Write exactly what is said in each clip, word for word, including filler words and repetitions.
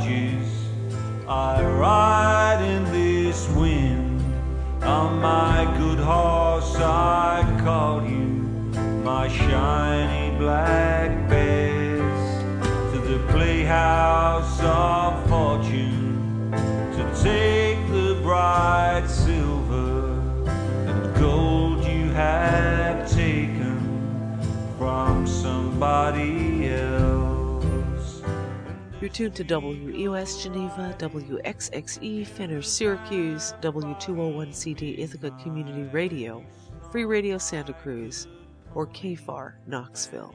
barges. I ride in this wind. On my good horse I call you, my shiny black bears, to the playhouse of fortune, to take the bright silver and gold you have taken from somebody else. You're tuned to W E O S Geneva, W X X E Fenner Syracuse, W two oh one C D Ithaca Community Radio, Free Radio Santa Cruz, or K F A R Knoxville.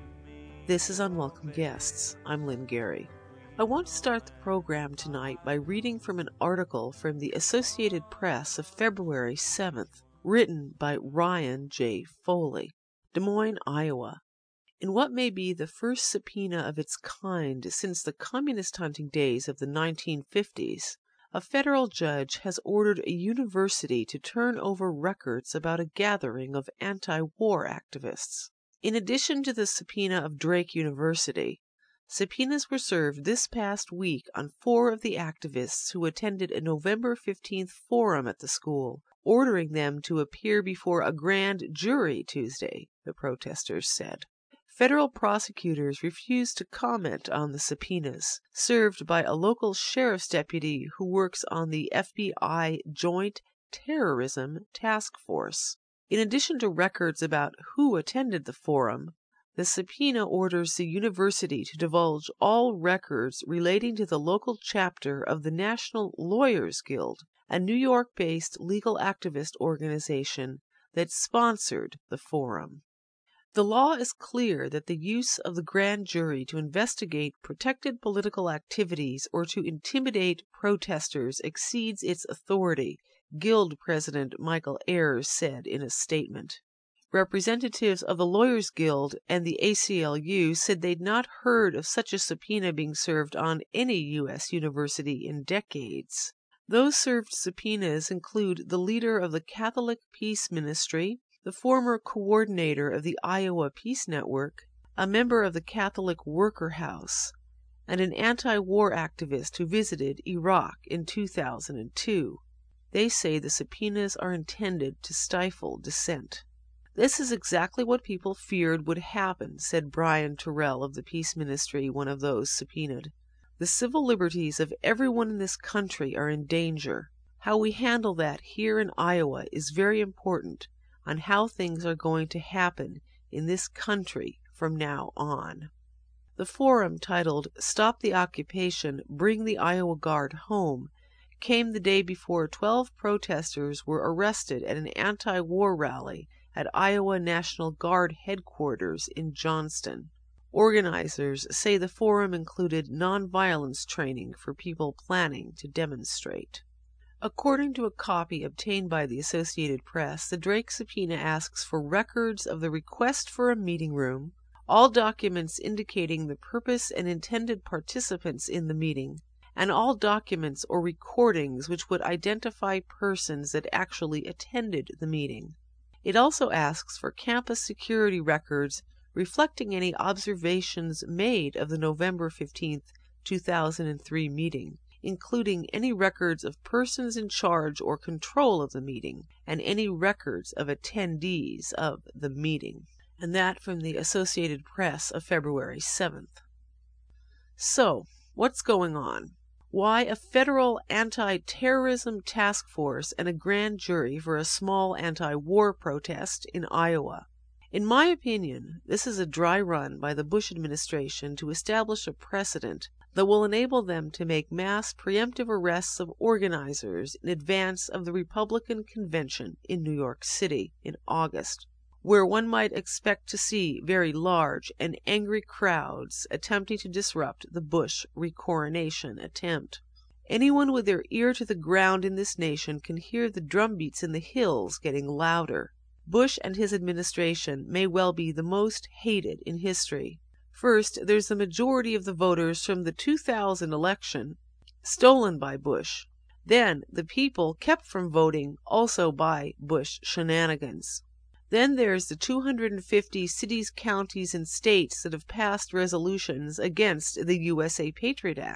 This is Unwelcome Guests. I'm Lynn Gary. I want to start the program tonight by reading from an article from the Associated Press of February seventh, written by Ryan J. Foley, Des Moines, Iowa. In what may be the first subpoena of its kind since the communist hunting days of the nineteen fifties, a federal judge has ordered a university to turn over records about a gathering of anti-war activists. In addition to the subpoena of Drake University, subpoenas were served this past week on four of the activists who attended a November fifteenth forum at the school, ordering them to appear before a grand jury Tuesday, the protesters said. Federal prosecutors refused to comment on the subpoenas, served by a local sheriff's deputy who works on the F B I Joint Terrorism Task Force. In addition to records about who attended the forum, the subpoena orders the university to divulge all records relating to the local chapter of the National Lawyers Guild, a New York-based legal activist organization that sponsored the forum. The law is clear that the use of the grand jury to investigate protected political activities or to intimidate protesters exceeds its authority, Guild President Michael Ayers said in a statement. Representatives of the Lawyers Guild and the A C L U said they'd not heard of such a subpoena being served on any U S university in decades. Those served subpoenas include the leader of the Catholic Peace Ministry, the former coordinator of the Iowa Peace Network, a member of the Catholic Worker House, and an anti-war activist who visited Iraq in two thousand two. They say the subpoenas are intended to stifle dissent. This is exactly what people feared would happen, said Brian Terrell of the Peace Ministry, one of those subpoenaed. The civil liberties of everyone in this country are in danger. How we handle that here in Iowa is very important on how things are going to happen in this country from now on. The forum, titled Stop the Occupation, Bring the Iowa Guard Home, came the day before twelve protesters were arrested at an anti-war rally at Iowa National Guard headquarters in Johnston. Organizers say the forum included nonviolence training for people planning to demonstrate. According to a copy obtained by the Associated Press, the Drake subpoena asks for records of the request for a meeting room, all documents indicating the purpose and intended participants in the meeting, and all documents or recordings which would identify persons that actually attended the meeting. It also asks for campus security records reflecting any observations made of the November fifteenth, two thousand three meeting, including any records of persons in charge or control of the meeting, and any records of attendees of the meeting. And that from the Associated Press of February seventh. So, what's going on? Why a federal anti-terrorism task force and a grand jury for a small anti-war protest in Iowa? In my opinion, this is a dry run by the Bush administration to establish a precedent that will enable them to make mass preemptive arrests of organizers in advance of the Republican convention in New York City in August, where one might expect to see very large and angry crowds attempting to disrupt the Bush recoronation attempt. Anyone with their ear to the ground in this nation can hear the drumbeats in the hills getting louder. Bush and his administration may well be the most hated in history. First, there's the majority of the voters from the two thousand election, stolen by Bush. Then, the people kept from voting, also by Bush shenanigans. Then there's the two hundred fifty cities, counties, and states that have passed resolutions against the U S A Patriot Act.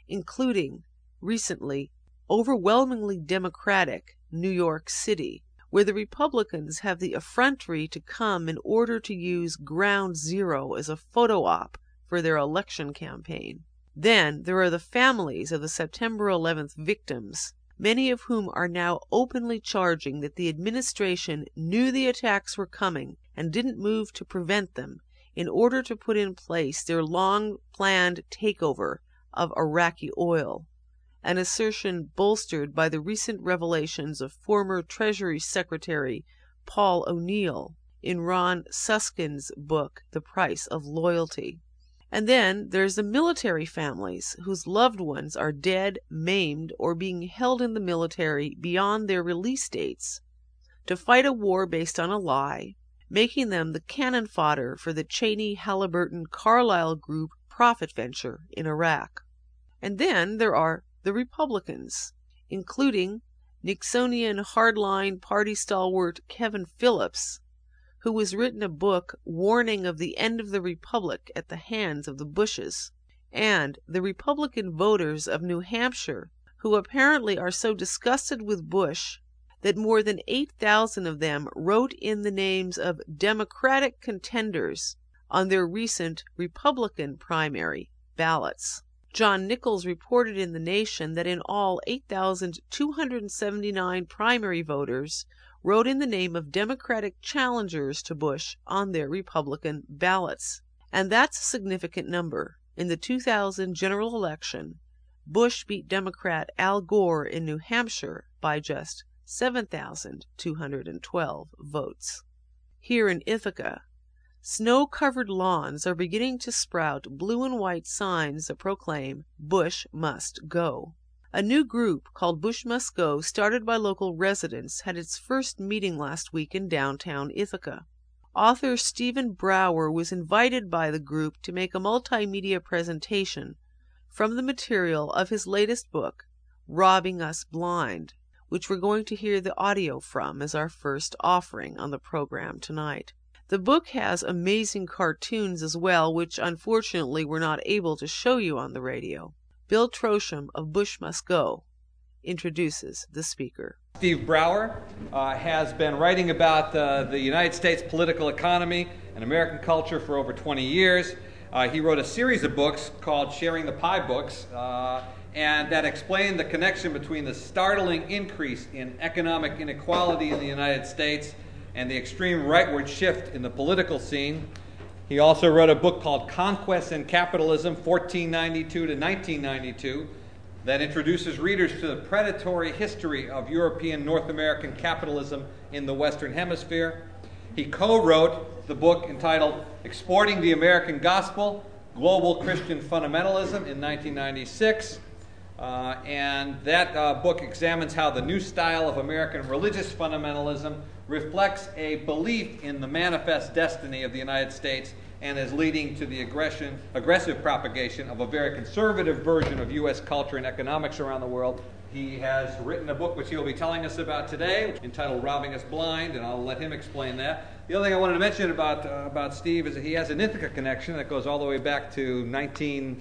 including, recently, overwhelmingly Democratic New York City, where the Republicans have the effrontery to come in order to use Ground Zero as a photo op for their election campaign. Then there are the families of the September eleventh victims, many of whom are now openly charging that the administration knew the attacks were coming and didn't move to prevent them in order to put in place their long-planned takeover of Iraqi oil, an assertion bolstered by the recent revelations of former Treasury Secretary Paul O'Neill in Ron Suskind's book, The Price of Loyalty. And then there's the military families whose loved ones are dead, maimed, or being held in the military beyond their release dates to fight a war based on a lie, making them the cannon fodder for the Cheney, Halliburton, Carlyle Group profit venture in Iraq. And then there are the Republicans, including Nixonian hardline party stalwart Kevin Phillips, who has written a book warning of the end of the Republic at the hands of the Bushes, and the Republican voters of New Hampshire, who apparently are so disgusted with Bush that more than eight thousand of them wrote in the names of Democratic contenders on their recent Republican primary ballots. John Nichols reported in The Nation that in all eight thousand two hundred seventy-nine primary voters wrote in the name of Democratic challengers to Bush on their Republican ballots. And that's a significant number. In the two thousand general election, Bush beat Democrat Al Gore in New Hampshire by just seven thousand two hundred twelve votes. Here in Ithaca, snow-covered lawns are beginning to sprout blue and white signs that proclaim Bush must go. A new group called Bush Must Go, started by local residents, had its first meeting last week in downtown Ithaca. Author Stephen Brower was invited by the group to make a multimedia presentation from the material of his latest book, Robbing Us Blind, which we're going to hear the audio from as our first offering on the program tonight. The book has amazing cartoons as well, which unfortunately we're not able to show you on the radio. Bill Trosham of Bush Must Go introduces the speaker. Steve Brower uh, has been writing about uh, the United States political economy and American culture for over twenty years. Uh, he wrote a series of books called Sharing the Pie Books, uh, and that explained the connection between the startling increase in economic inequality in the United States and the extreme rightward shift in the political scene. He also wrote a book called Conquest and Capitalism, fourteen ninety-two to nineteen ninety-two, that introduces readers to the predatory history of European North American capitalism in the Western Hemisphere. He co-wrote the book entitled Exporting the American Gospel, Global Christian Fundamentalism in nineteen ninety-six. Uh, and that uh, book examines how the new style of American religious fundamentalism reflects a belief in the manifest destiny of the United States and is leading to the aggression, aggressive propagation of a very conservative version of U S culture and economics around the world. He has written a book which he'll be telling us about today, entitled Robbing Us Blind, and I'll let him explain that. The other thing I wanted to mention about, uh, about Steve is that he has an Ithaca connection that goes all the way back to nineteen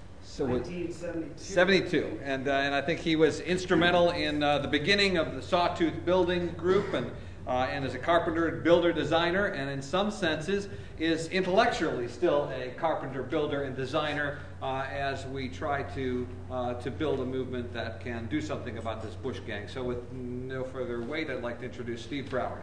seventy-two, and uh, and I think he was instrumental in uh, the beginning of the Sawtooth Building Group, and uh, and as a carpenter, builder, designer, and in some senses is intellectually still a carpenter, builder, and designer uh, as we try to uh, to build a movement that can do something about this Bush gang. So with no further wait, I'd like to introduce Steve Brower.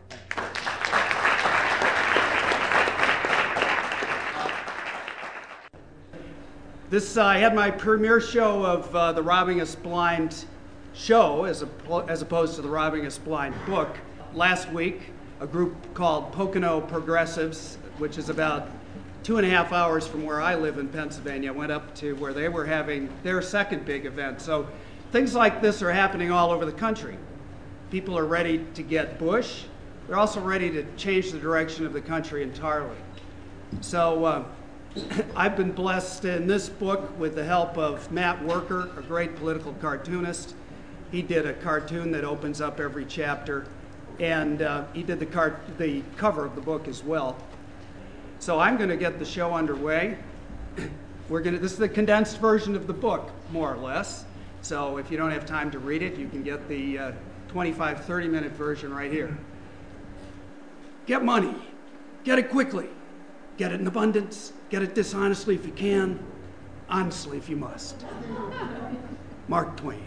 This, uh, I had my premiere show of uh, the Robbing Us Blind show, as, a, as opposed to the Robbing Us Blind book, last week. A group called Pocono Progressives, which is about two and a half hours from where I live in Pennsylvania, went up to where they were having their second big event. So things like this are happening all over the country. People are ready to get Bush. They're also ready to change the direction of the country entirely. So. Uh, I've been blessed in this book with the help of Matt Worker, a great political cartoonist. He did a cartoon that opens up every chapter, and uh, he did the, car- the cover of the book as well. So I'm going to get the show underway. We're gonna, this is the condensed version of the book, more or less. So if you don't have time to read it, you can get the uh, twenty-five, thirty minute version right here. Get money. Get it quickly. Get it in abundance. Get it dishonestly if you can. Honestly if you must. Mark Twain.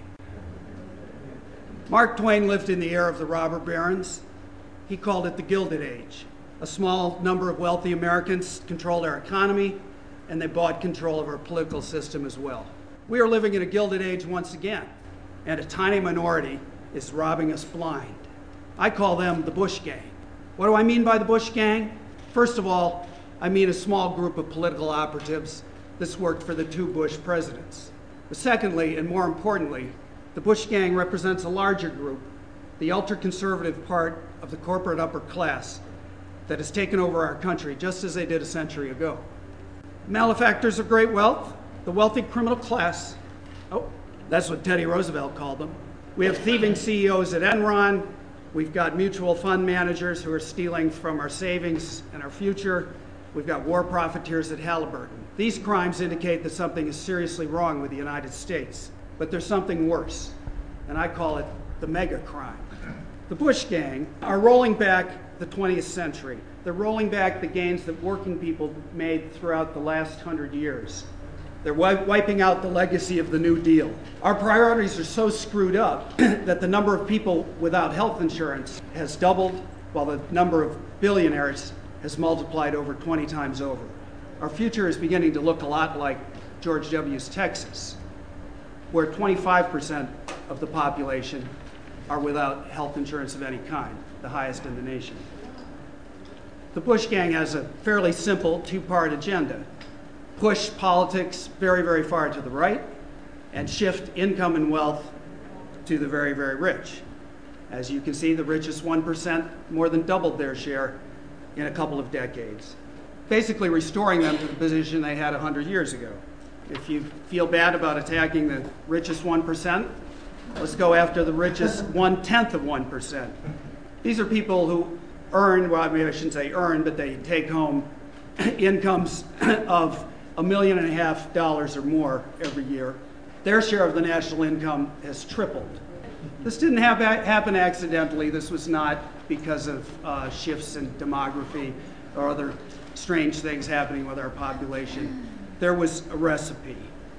Mark Twain lived in the era of the robber barons. He called it the Gilded Age. A small number of wealthy Americans controlled our economy, and they bought control of our political system as well. We are living in a Gilded Age once again, and a tiny minority is robbing us blind. I call them the Bush Gang. What do I mean by the Bush Gang? First of all, I mean a small group of political operatives. This worked for the two Bush presidents. But secondly, and more importantly, the Bush Gang represents a larger group, the ultra-conservative part of the corporate upper class that has taken over our country just as they did a century ago. Malefactors of great wealth, the wealthy criminal class. Oh, that's what Teddy Roosevelt called them. We have thieving C E Os at Enron. We've got mutual fund managers who are stealing from our savings and our future. We've got war profiteers at Halliburton. These crimes indicate that something is seriously wrong with the United States. But there's something worse, and I call it the mega crime. The Bush Gang are rolling back the twentieth century. They're rolling back the gains that working people made throughout the last hundred years. They're wi- wiping out the legacy of the New Deal. Our priorities are so screwed up that the number of people without health insurance has doubled, while the number of billionaires has multiplied over twenty times over. Our future is beginning to look a lot like George W.'s Texas, where twenty-five percent of the population are without health insurance of any kind, the highest in the nation. The Bush Gang has a fairly simple two-part agenda. Push politics very, very far to the right and shift income and wealth to the very, very rich. As you can see, the richest one percent more than doubled their share in a couple of decades, basically restoring them to the position they had one hundred years ago. If you feel bad about attacking the richest one percent, let's go after the richest one-tenth of one percent. These are people who earn, well, maybe I shouldn't say earn, but they take home incomes of a million and a half dollars or more every year. Their share of the national income has tripled. This didn't have, happen accidentally. This was not because of uh, shifts in demography or other strange things happening with our population. There was a recipe,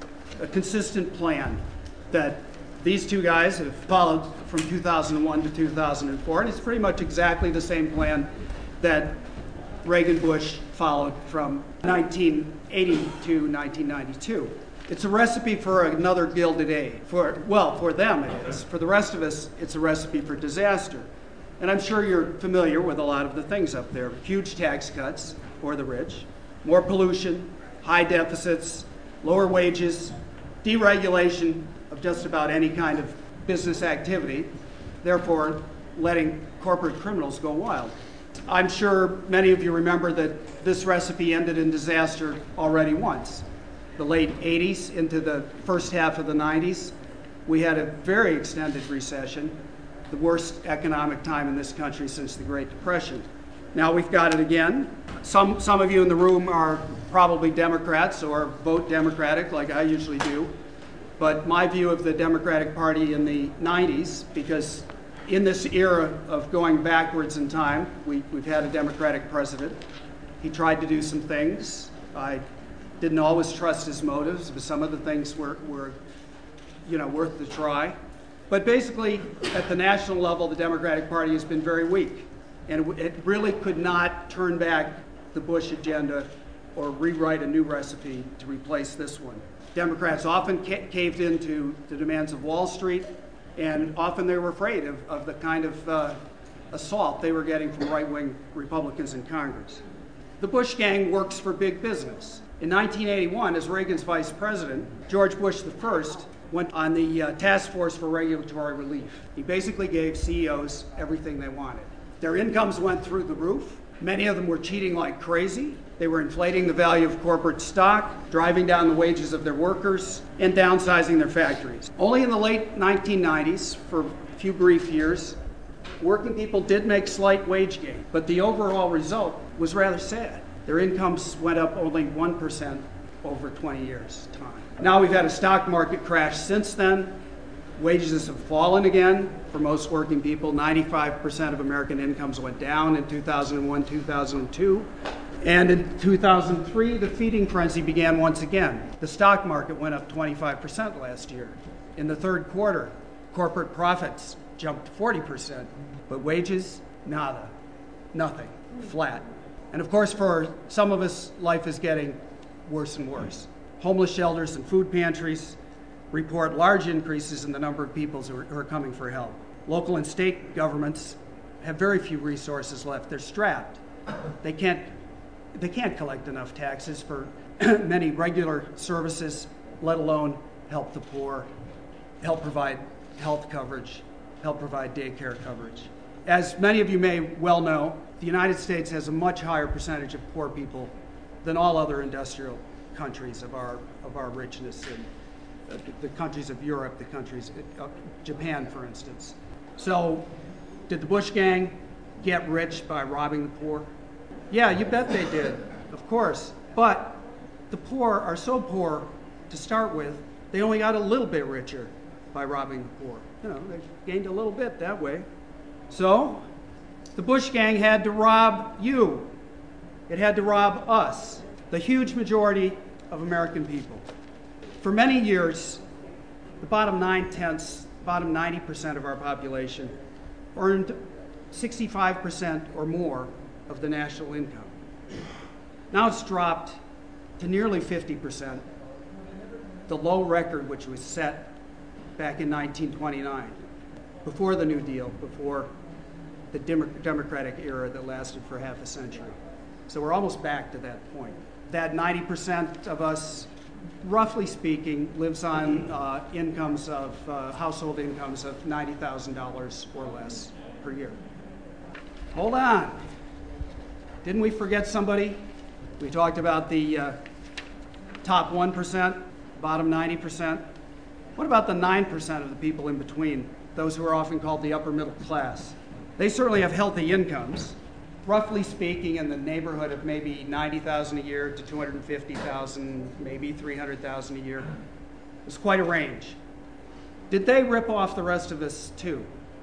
a consistent plan that these two guys have followed from two thousand one to two thousand four, and it's pretty much exactly the same plan that Reagan Bush followed from nineteen eighty to nineteen ninety-two. It's a recipe for another Gilded Age. For, well, for them it is. For the rest of us, it's a recipe for disaster. And I'm sure you're familiar with a lot of the things up there. Huge tax cuts for the rich, more pollution, high deficits, lower wages, deregulation of just about any kind of business activity, therefore letting corporate criminals go wild. I'm sure many of you remember that this recipe ended in disaster already once. The late eighties into the first half of the nineties, we had a very extended recession, the worst economic time in this country since the Great Depression. Now we've got it again. Some, some of you in the room are probably Democrats or vote Democratic like I usually do. But my view of the Democratic Party in the nineties, because in this era of going backwards in time, we, we've had a Democratic president. He tried to do some things. I didn't always trust his motives, but some of the things were, were you know, worth the try. But basically, at the national level, the Democratic Party has been very weak. And it really could not turn back the Bush agenda or rewrite a new recipe to replace this one. Democrats often ca- caved into the demands of Wall Street, and often they were afraid of, of the kind of uh, assault they were getting from right-wing Republicans in Congress. The Bush Gang works for big business. In nineteen eighty-one, as Reagan's vice president, George Bush the First went on the uh, Task Force for Regulatory Relief. He basically gave C E Os everything they wanted. Their incomes went through the roof. Many of them were cheating like crazy. They were inflating the value of corporate stock, driving down the wages of their workers, and downsizing their factories. Only in the late nineteen nineties, for a few brief years, working people did make slight wage gain, but the overall result was rather sad. Their incomes went up only one percent over twenty years' time. Now we've had a stock market crash since then. Wages have fallen again for most working people. ninety-five percent of American incomes went down in two thousand one, two thousand two. And in two thousand three, the feeding frenzy began once again. The stock market went up twenty-five percent last year. In the third quarter, corporate profits jumped forty percent, but wages, nada, nothing, flat. And of course, for some of us, life is getting worse and worse. Homeless shelters and food pantries report large increases in the number of people who are, who are coming for help. Local and state governments have very few resources left. They're strapped. They can't, they can't collect enough taxes for many regular services, let alone help the poor, help provide health coverage, help provide daycare coverage. As many of you may well know, the United States has a much higher percentage of poor people than all other industrial countries of our, of our richness, in uh, the countries of Europe, the countries, uh, Japan, for instance. So, did the Bush gang get rich by robbing the poor? Yeah, you bet they did, of course. But the poor are so poor to start with, they only got a little bit richer by robbing the poor. You know, they gained a little bit that way. So, the Bush gang had to rob you. It had to rob us, the huge majority of American people. For many years, the bottom nine-tenths, bottom ninety percent of our population earned sixty-five percent or more of the national income. Now it's dropped to nearly fifty percent, the low record which was set back in nineteen twenty-nine, before the New Deal, before the Democratic era that lasted for half a century. So we're almost back to that point. That ninety percent of us, roughly speaking, lives on uh, incomes of, uh, household incomes of ninety thousand dollars or less per year. Hold on. Didn't we forget somebody? We talked about the uh, top one percent, bottom ninety percent. What about the nine percent of the people in between, those who are often called the upper middle class? They certainly have healthy incomes, roughly speaking in the neighborhood of maybe ninety thousand dollars a year to two hundred fifty thousand dollars, maybe three hundred thousand dollars a year. It's quite a range. Did they rip off the rest of us too?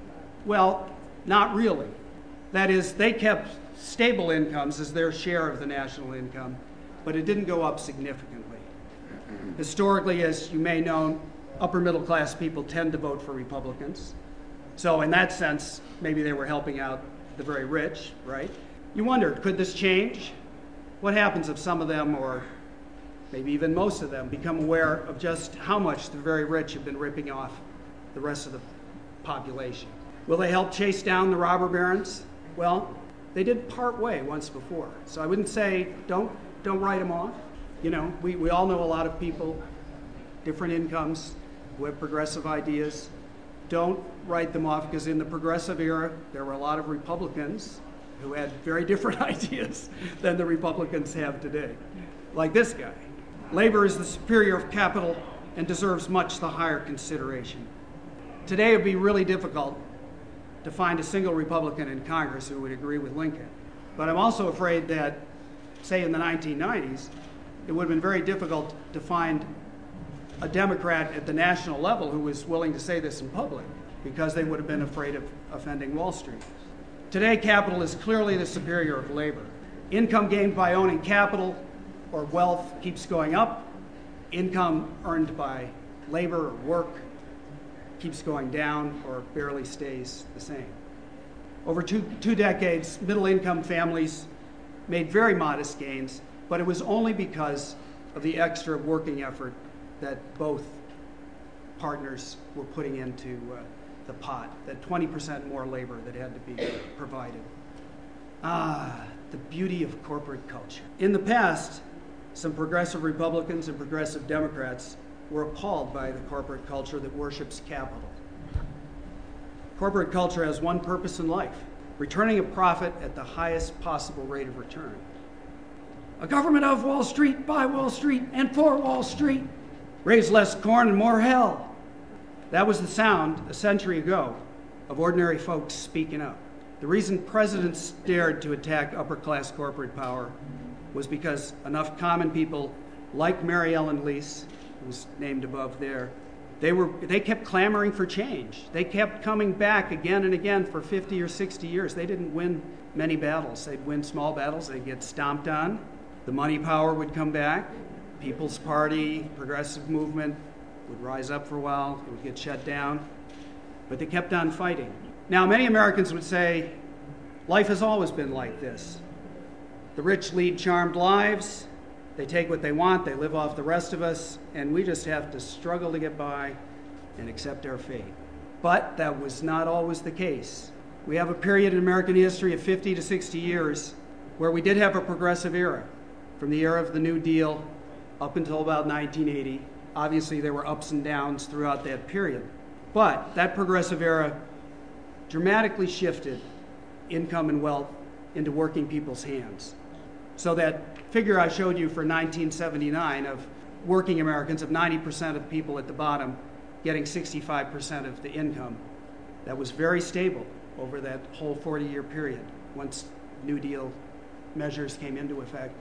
Well, not really. That is, they kept stable incomes as their share of the national income, but it didn't go up significantly. Historically, as you may know, upper middle class people tend to vote for Republicans. So in that sense, maybe they were helping out the very rich, right? You wondered, could this change? What happens if some of them, or maybe even most of them, become aware of just how much the very rich have been ripping off the rest of the population? Will they help chase down the robber barons? Well, they did part way once before. So I wouldn't say don't, don't write them off. You know, we, we all know a lot of people, different incomes, who have progressive ideas. Don't write them off, because in the progressive era, there were a lot of Republicans who had very different ideas than the Republicans have today. Like this guy. Labor is the superior of capital and deserves much the higher consideration. Today it would be really difficult to find a single Republican in Congress who would agree with Lincoln. But I'm also afraid that, say in the nineteen nineties, it would have been very difficult to find a Democrat at the national level who was willing to say this in public, because they would have been afraid of offending Wall Street. Today, capital is clearly the superior of labor. Income gained by owning capital or wealth keeps going up. Income earned by labor or work keeps going down or barely stays the same. Over two, two decades, middle-income families made very modest gains, but it was only because of the extra working effort that both partners were putting into uh, the pot, that twenty percent more labor that had to be provided. Ah, the beauty of corporate culture. In the past, some progressive Republicans and progressive Democrats were appalled by the corporate culture that worships capital. Corporate culture has one purpose in life: returning a profit at the highest possible rate of return. A government of Wall Street, by Wall Street, and for Wall Street. Raise less corn and more hell. That was the sound a century ago of ordinary folks speaking up. The reason presidents dared to attack upper-class corporate power was because enough common people like Mary Ellen Lease, who's named above there, they were they kept clamoring for change. They kept coming back again and again for fifty or sixty years. They didn't win many battles. They'd win small battles. They'd get stomped on. The money power would come back. People's Party, progressive movement would rise up for a while. It would get shut down. But they kept on fighting. Now, many Americans would say, life has always been like this. The rich lead charmed lives. They take what they want. They live off the rest of us. And we just have to struggle to get by and accept our fate. But that was not always the case. We have a period in American history of fifty to sixty years where we did have a progressive era. From the era of the New Deal up until about nineteen eighty. Obviously, there were ups and downs throughout that period. But that progressive era dramatically shifted income and wealth into working people's hands. So that figure I showed you for nineteen seventy-nine of working Americans, of ninety percent of the people at the bottom getting sixty-five percent of the income, that was very stable over that whole forty-year period once New Deal measures came into effect.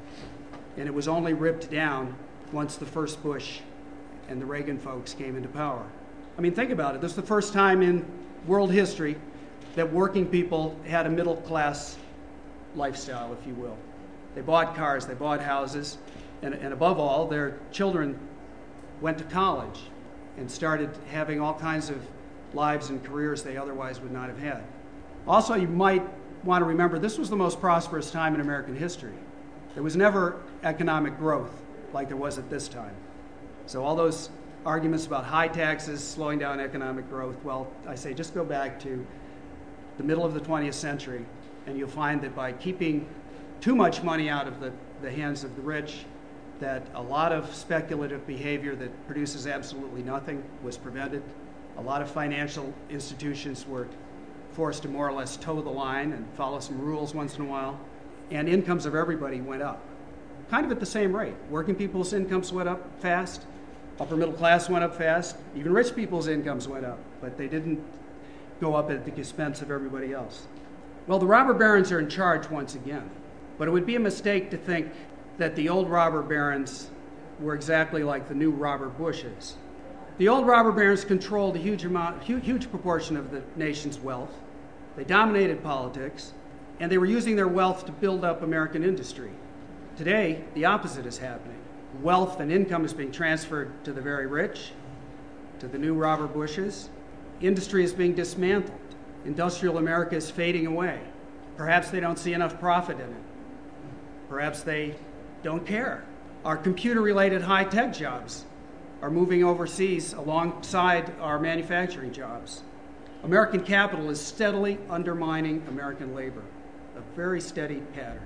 And it was only ripped down once the first Bush and the Reagan folks came into power. I mean, think about it. This is the first time in world history that working people had a middle-class lifestyle, if you will. They bought cars, they bought houses, and, and above all, their children went to college and started having all kinds of lives and careers they otherwise would not have had. Also, you might want to remember this was the most prosperous time in American history. There was never economic growth like there was at this time. So all those arguments about high taxes slowing down economic growth, well, I say just go back to the middle of the twentieth century, and you'll find that by keeping too much money out of the, the hands of the rich, that a lot of speculative behavior that produces absolutely nothing was prevented. A lot of financial institutions were forced to more or less toe the line and follow some rules once in a while. And incomes of everybody went up, kind of at the same rate. Working people's incomes went up fast. Upper middle class went up fast. Even rich people's incomes went up, but they didn't go up at the expense of everybody else. Well, the robber barons are in charge once again, but it would be a mistake to think that the old robber barons were exactly like the new robber Bushes. The old robber barons controlled a huge amount, huge, huge proportion of the nation's wealth. They dominated politics, and they were using their wealth to build up American industry. Today, the opposite is happening. Wealth and income is being transferred to the very rich, to the new robber Bushes. Industry is being dismantled. Industrial America is fading away. Perhaps they don't see enough profit in it. Perhaps they don't care. Our computer-related high-tech jobs are moving overseas alongside our manufacturing jobs. American capital is steadily undermining American labor, a very steady pattern.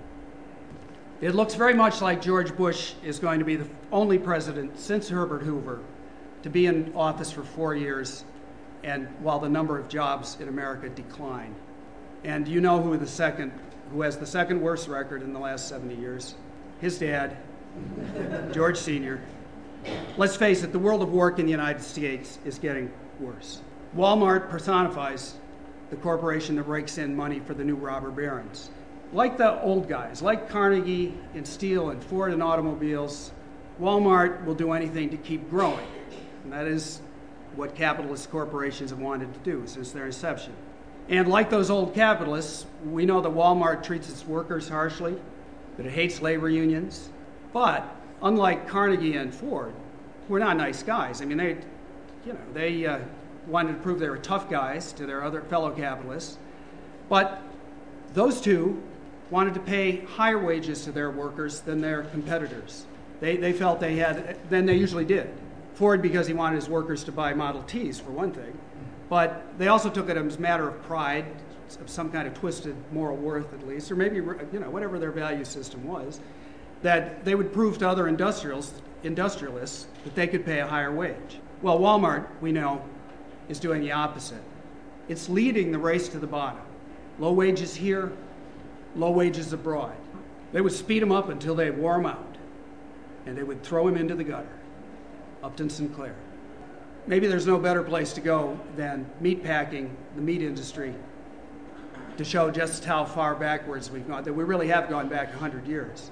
It looks very much like George Bush is going to be the only president since Herbert Hoover to be in office for four years, and while the number of jobs in America decline. And you know who the second, who has the second worst record in the last seventy years? His dad, George Senior Let's face it, the world of work in the United States is getting worse. Walmart personifies the corporation that rakes in money for the new robber barons. Like the old guys, like Carnegie and Steel and Ford and automobiles, Walmart will do anything to keep growing. And that is what capitalist corporations have wanted to do since their inception. And like those old capitalists, we know that Walmart treats its workers harshly, that it hates labor unions. But unlike Carnegie and Ford, who are not nice guys. I mean, they, you know, they uh, wanted to prove they were tough guys to their other fellow capitalists. But those two wanted to pay higher wages to their workers than their competitors. They, they felt they had, than they usually did. Ford, because he wanted his workers to buy Model Ts, for one thing. But they also took it as a matter of pride, of some kind of twisted moral worth at least, or maybe, you know, whatever their value system was, that they would prove to other industrials, industrialists that they could pay a higher wage. Well, Walmart, we know, is doing the opposite. It's leading the race to the bottom. Low wages here, low wages abroad. They would speed them up until they wore them out, and they would throw him into the gutter. Upton Sinclair. Maybe there's no better place to go than meatpacking, the meat industry, to show just how far backwards we've gone, that we really have gone back one hundred years.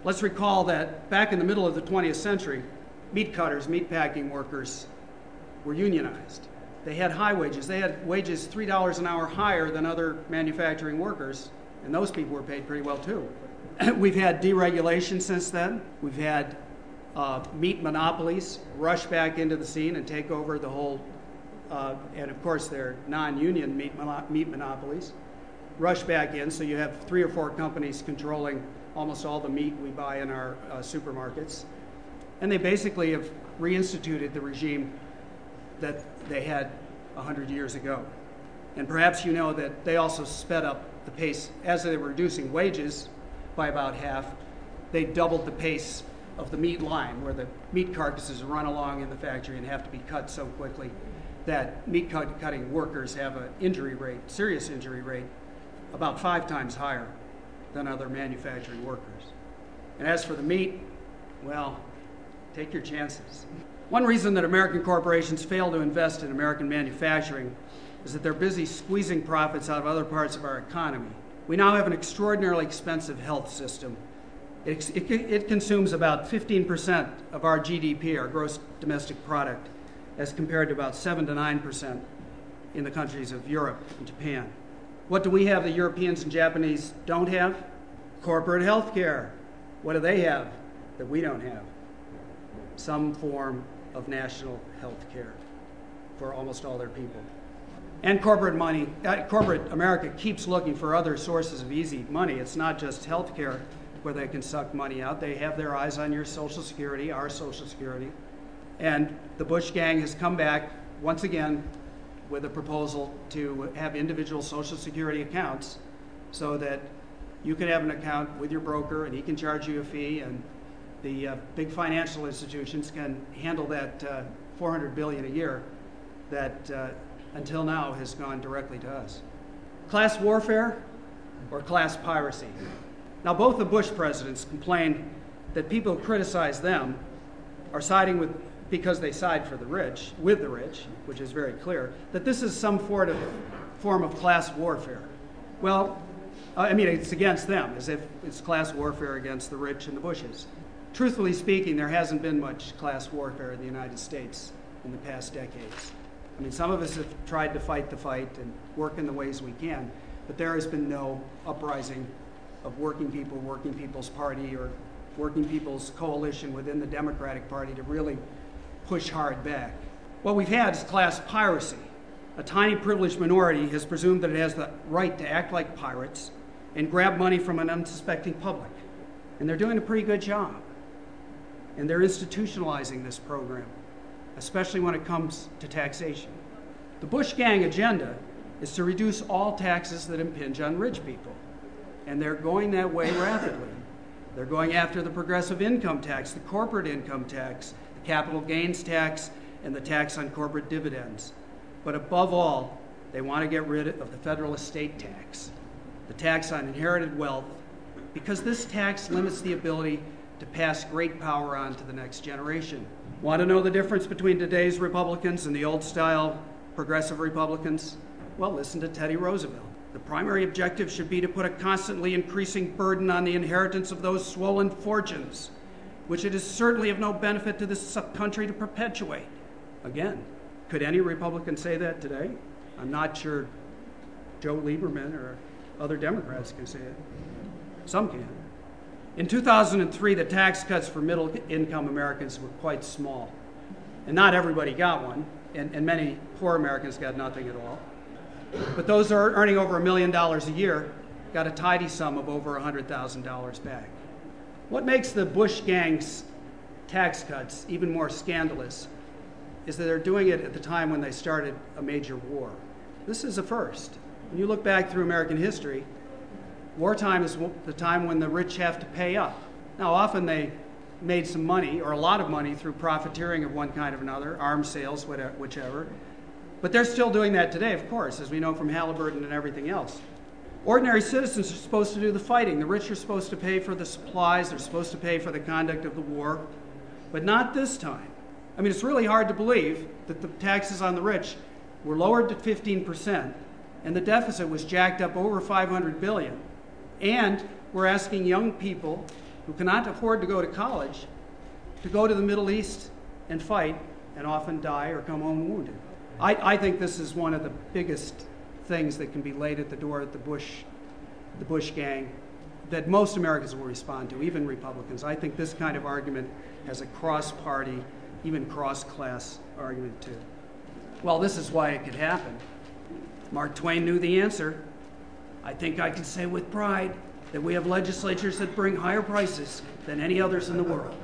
Let's recall that back in the middle of the twentieth century, meat cutters, meat packing workers were unionized. They had high wages. They had wages three dollars an hour higher than other manufacturing workers, and those people were paid pretty well too. We've had deregulation since then. We've had uh, meat monopolies rush back into the scene and take over the whole, uh, and of course they're non-union meat, mono- meat monopolies, rush back in, so you have three or four companies controlling almost all the meat we buy in our uh, supermarkets. And they basically have reinstituted the regime that they had one hundred years ago. And perhaps you know that they also sped up the pace. As they were reducing wages by about half, they doubled the pace of the meat line, where the meat carcasses run along in the factory and have to be cut so quickly that meat cut- cutting workers have an injury rate, serious injury rate, about five times higher than other manufacturing workers. And as for the meat, well, take your chances. One reason that American corporations fail to invest in American manufacturing is that they're busy squeezing profits out of other parts of our economy. We now have an extraordinarily expensive health system. It, it, it consumes about fifteen percent of our G D P, our gross domestic product, as compared to about seven to nine percent in the countries of Europe and Japan. What do we have that Europeans and Japanese don't have? Corporate health care. What do they have that we don't have? Some form of national health care for almost all their people. And corporate money, uh, corporate America keeps looking for other sources of easy money. It's not just health care where they can suck money out. They have their eyes on your Social Security, our Social Security. And the Bush gang has come back once again with a proposal to have individual Social Security accounts so that you can have an account with your broker and he can charge you a fee, and the uh, big financial institutions can handle that uh, four hundred billion dollars a year that uh, until now has gone directly to us. Class warfare or class piracy? Now, both the Bush presidents complained that people who criticize them are siding with, because they side for the rich, with the rich, which is very clear, that this is some form of, form of class warfare. Well, I mean, it's against them, as if it's class warfare against the rich and the Bushes. Truthfully speaking, there hasn't been much class warfare in the United States in the past decades. I mean, some of us have tried to fight the fight and work in the ways we can, but there has been no uprising of working people, working people's party, or working people's coalition within the Democratic Party to really push hard back. What we've had is class piracy. A tiny privileged minority has presumed that it has the right to act like pirates and grab money from an unsuspecting public. And they're doing a pretty good job. And they're institutionalizing this program, especially when it comes to taxation. The Bush gang agenda is to reduce all taxes that impinge on rich people. And they're going that way rapidly. They're going after the progressive income tax, the corporate income tax, the capital gains tax, and the tax on corporate dividends. But above all, they want to get rid of the federal estate tax, the tax on inherited wealth, because this tax limits the ability to pass great power on to the next generation. Want to know the difference between today's Republicans and the old-style progressive Republicans? Well, listen to Teddy Roosevelt. The primary objective should be to put a constantly increasing burden on the inheritance of those swollen fortunes, which it is certainly of no benefit to this country to perpetuate. Again, could any Republican say that today? I'm not sure Joe Lieberman or other Democrats can say it. Some can. In two thousand three, the tax cuts for middle-income Americans were quite small. And not everybody got one, and, and many poor Americans got nothing at all. But those who are earning over a million dollars a year got a tidy sum of over one hundred thousand dollars back. What makes the Bush gang's tax cuts even more scandalous is that they're doing it at the time when they started a major war. This is a first. When you look back through American history, wartime is the time when the rich have to pay up. Now, often they made some money, or a lot of money, through profiteering of one kind or another, arms sales, whichever. But they're still doing that today, of course, as we know from Halliburton and everything else. Ordinary citizens are supposed to do the fighting. The rich are supposed to pay for the supplies. They're supposed to pay for the conduct of the war. But not this time. I mean, it's really hard to believe that the taxes on the rich were lowered to fifteen percent, and the deficit was jacked up over five hundred billion dollars. And we're asking young people who cannot afford to go to college to go to the Middle East and fight and often die or come home wounded. I, I think this is one of the biggest things that can be laid at the door at the Bush, the Bush gang that most Americans will respond to, even Republicans. I think this kind of argument has a cross-party, even cross-class argument too. Well, this is why it could happen. Mark Twain knew the answer. I think I can say with pride that we have legislatures that bring higher prices than any others in the world.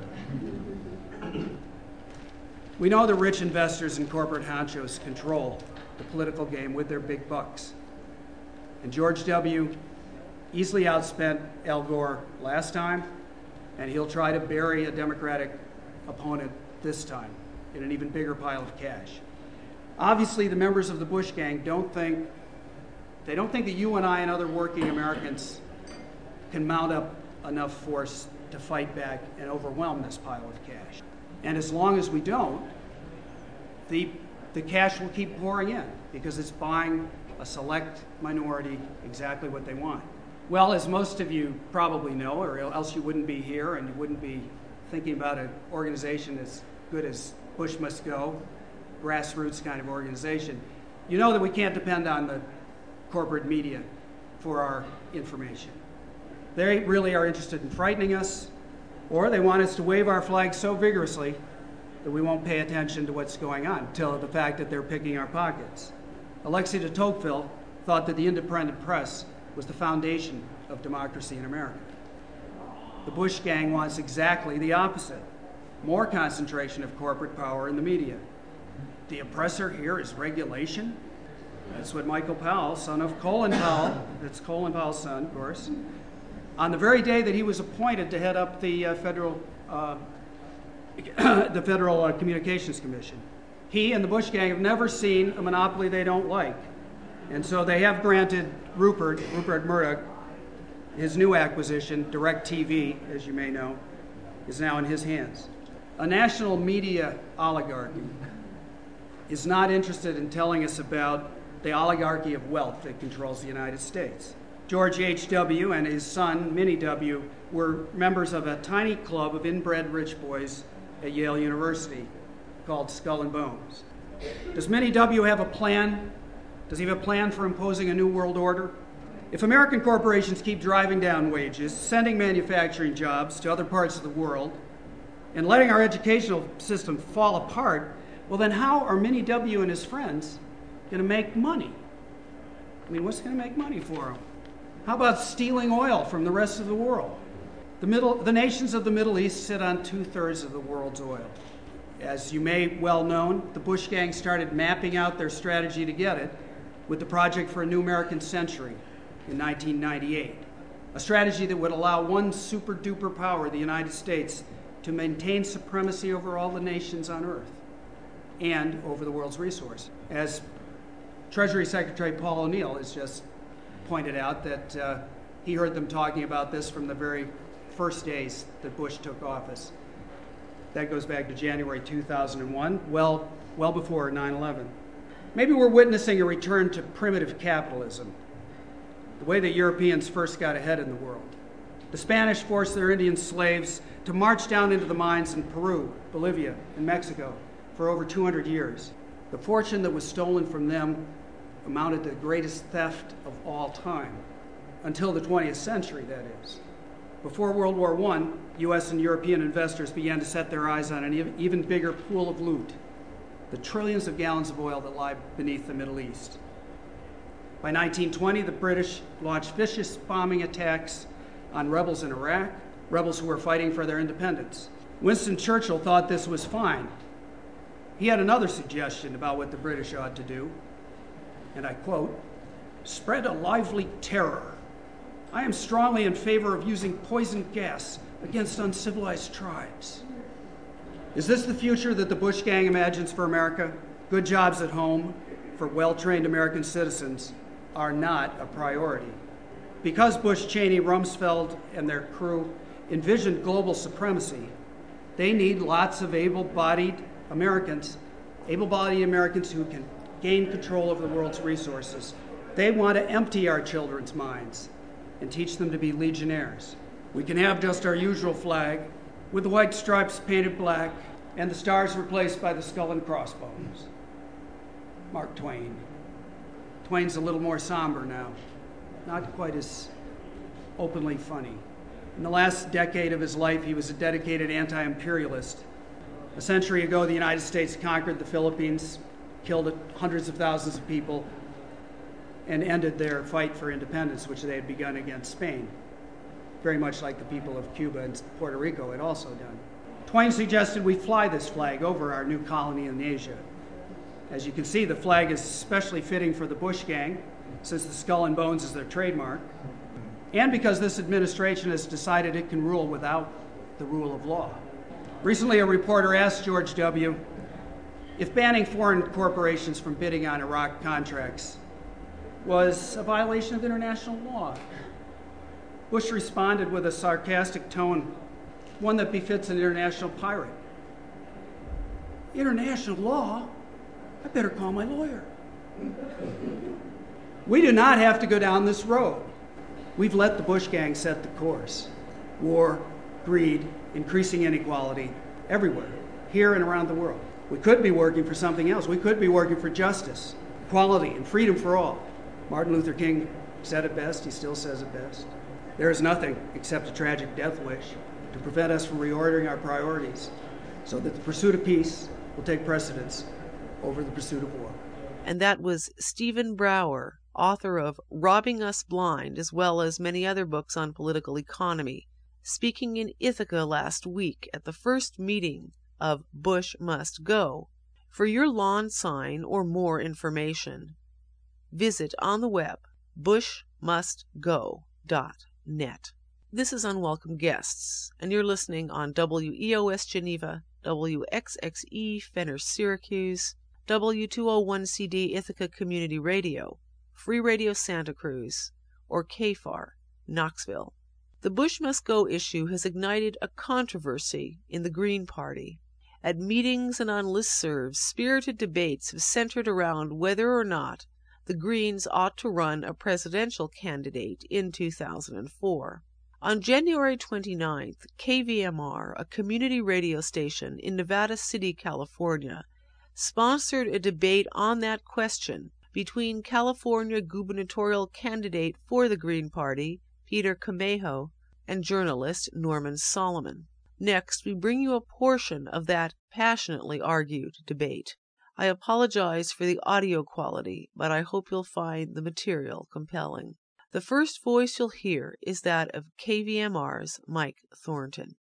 We know the rich investors and corporate honchos control the political game with their big bucks. And George W. easily outspent Al Gore last time, and he'll try to bury a Democratic opponent this time in an even bigger pile of cash. Obviously, the members of the Bush gang don't think, they don't think that you and I and other working Americans can mount up enough force to fight back and overwhelm this pile of cash. And as long as we don't, the, the cash will keep pouring in because it's buying a select minority exactly what they want. Well, as most of you probably know, or else you wouldn't be here and you wouldn't be thinking about an organization as good as Bush Must Go, grassroots kind of organization, you know that we can't depend on the corporate media for our information. They really are interested in frightening us, or they want us to wave our flag so vigorously that we won't pay attention to what's going on until the fact that they're picking our pockets. Alexis de Tocqueville thought that the independent press was the foundation of democracy in America. The Bush gang wants exactly the opposite, more concentration of corporate power in the media. The oppressor here is regulation. That's what Michael Powell, son of Colin Powell, that's Colin Powell's son, of course, on the very day that he was appointed to head up the uh, federal, uh, the Federal uh, Communications Commission. He and the Bush gang have never seen a monopoly they don't like. And so they have granted Rupert, Rupert Murdoch, his new acquisition, DirecTV, as you may know, is now in his hands. A national media oligarchy is not interested in telling us about the oligarchy of wealth that controls the United States. George H W and his son, Minnie W., were members of a tiny club of inbred rich boys at Yale University called Skull and Bones. Does Minnie W. have a plan? Does he have a plan for imposing a new world order? If American corporations keep driving down wages, sending manufacturing jobs to other parts of the world, and letting our educational system fall apart, well then how are Minnie W. and his friends going to make money? I mean, what's going to make money for them? How about stealing oil from the rest of the world? The, middle, the nations of the Middle East sit on two-thirds of the world's oil. As you may well know, the Bush gang started mapping out their strategy to get it with the Project for a New American Century in nineteen ninety-eight, a strategy that would allow one super-duper power, the United States, to maintain supremacy over all the nations on Earth and over the world's resources. As Treasury Secretary Paul O'Neill has just pointed out that uh, he heard them talking about this from the very first days that Bush took office. That goes back to January two thousand one, well, well before nine eleven. Maybe we're witnessing a return to primitive capitalism, the way that Europeans first got ahead in the world. The Spanish forced their Indian slaves to march down into the mines in Peru, Bolivia, and Mexico for over two hundred years. The fortune that was stolen from them amounted to the greatest theft of all time, until the twentieth century, that is. Before World War One, U S and European investors began to set their eyes on an even bigger pool of loot, the trillions of gallons of oil that lie beneath the Middle East. By nineteen twenty, the British launched vicious bombing attacks on rebels in Iraq, rebels who were fighting for their independence. Winston Churchill thought this was fine. He had another suggestion about what the British ought to do, and I quote, "Spread a lively terror. I am strongly in favor of using poison gas against uncivilized tribes." Is this the future that the Bush gang imagines for America? Good jobs at home for well-trained American citizens are not a priority. Because Bush, Cheney, Rumsfeld, and their crew envisioned global supremacy, they need lots of able-bodied Americans, able-bodied Americans who can gain control over the world's resources. They want to empty our children's minds and teach them to be legionnaires. We can have just our usual flag with the white stripes painted black and the stars replaced by the skull and crossbones. Mark Twain. Twain's a little more somber now, not quite as openly funny. In the last decade of his life, he was a dedicated anti-imperialist. A century ago, the United States conquered the Philippines, killed hundreds of thousands of people, and ended their fight for independence, which they had begun against Spain, very much like the people of Cuba and Puerto Rico had also done. Twain suggested we fly this flag over our new colony in Asia. As you can see, the flag is especially fitting for the Bush gang, since the skull and bones is their trademark, and because this administration has decided it can rule without the rule of law. Recently, a reporter asked George W. if banning foreign corporations from bidding on Iraq contracts was a violation of international law. Bush responded with a sarcastic tone, one that befits an international pirate. International law? I better call my lawyer. We do not have to go down this road. We've let the Bush gang set the course. War, greed, increasing inequality, everywhere, here and around the world. We could be working for something else. We could be working for justice, equality, and freedom for all. Martin Luther King said it best. He still says it best. There is nothing except a tragic death wish to prevent us from reordering our priorities so that the pursuit of peace will take precedence over the pursuit of war. And that was Stephen Brower, author of Robbing Us Blind, as well as many other books on political economy, speaking in Ithaca last week at the first meeting of Bush Must Go. For your lawn sign or more information, visit on the web bush must go dot net. This is Unwelcome Guests, and you're listening on W E O S Geneva, W X X E Fenner Syracuse, W two oh one C D Ithaca Community Radio, Free Radio Santa Cruz, or K F A R Knoxville. The Bush Must Go issue has ignited a controversy in the Green Party. At meetings and on listservs, spirited debates have centered around whether or not the Greens ought to run a presidential candidate in two thousand four. On January twenty-ninth, K V M R, a community radio station in Nevada City, California, sponsored a debate on that question between California gubernatorial candidate for the Green Party, Peter Camejo, and journalist Norman Solomon. Next, we bring you a portion of that passionately argued debate. I apologize for the audio quality, but I hope you'll find the material compelling. The first voice you'll hear is that of K V M R's Mike Thornton.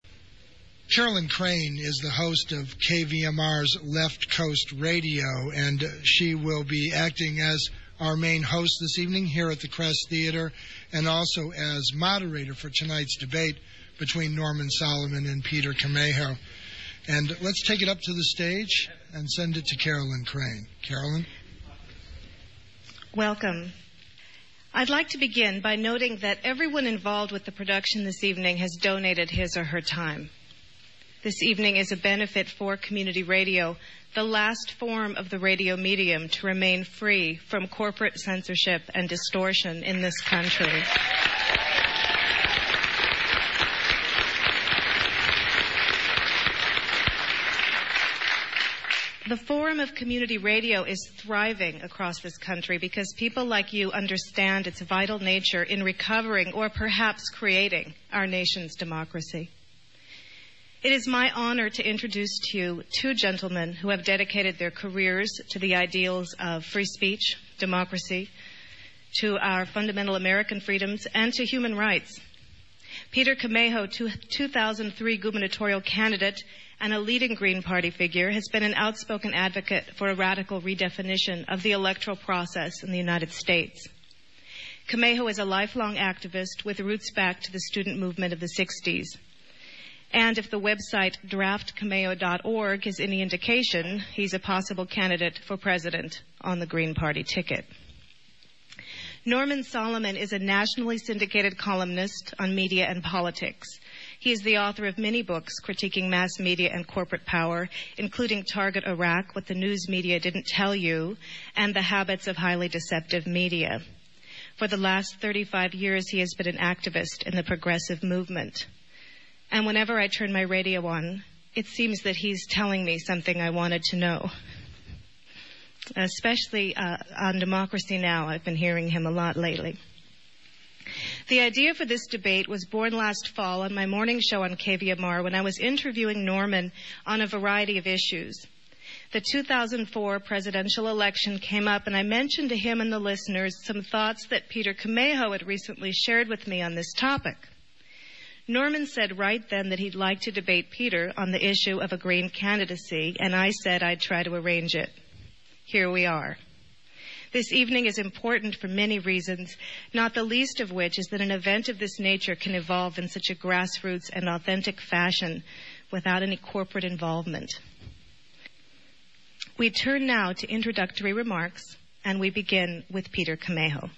Carolyn Crane is the host of K V M R's Left Coast Radio, and she will be acting as our main host this evening here at the Crest Theater, and also as moderator for tonight's debate between Norman Solomon and Peter Camejo. And let's take it up to the stage and send it to Carolyn Crane. Carolyn? Welcome. I'd like to begin by noting that everyone involved with the production this evening has donated his or her time. This evening is a benefit for community radio, the last form of the radio medium to remain free from corporate censorship and distortion in this country. The Forum of Community Radio is thriving across this country because people like you understand its vital nature in recovering or perhaps creating our nation's democracy. It is my honor to introduce to you two gentlemen who have dedicated their careers to the ideals of free speech, democracy, to our fundamental American freedoms, and to human rights. Peter Camejo, two thousand three gubernatorial candidate and a leading Green Party figure, has been an outspoken advocate for a radical redefinition of the electoral process in the United States. Camejo is a lifelong activist with roots back to the student movement of the sixties. And if the website draft camejo dot org is any indication, he's a possible candidate for president on the Green Party ticket. Norman Solomon is a nationally syndicated columnist on media and politics. He is the author of many books critiquing mass media and corporate power, including Target Iraq, What the News Media Didn't Tell You, and The Habits of Highly Deceptive Media. For the last thirty-five years, he has been an activist in the progressive movement. And whenever I turn my radio on, it seems that he's telling me something I wanted to know. Especially uh, on Democracy Now! I've been hearing him a lot lately. The idea for this debate was born last fall on my morning show on K V M R when I was interviewing Norman on a variety of issues. The two thousand four presidential election came up, and I mentioned to him and the listeners some thoughts that Peter Camejo had recently shared with me on this topic. Norman said right then that he'd like to debate Peter on the issue of a Green candidacy, and I said I'd try to arrange it. Here we are. This evening is important for many reasons, not the least of which is that an event of this nature can evolve in such a grassroots and authentic fashion without any corporate involvement. We turn now to introductory remarks, and we begin with Peter Camejo.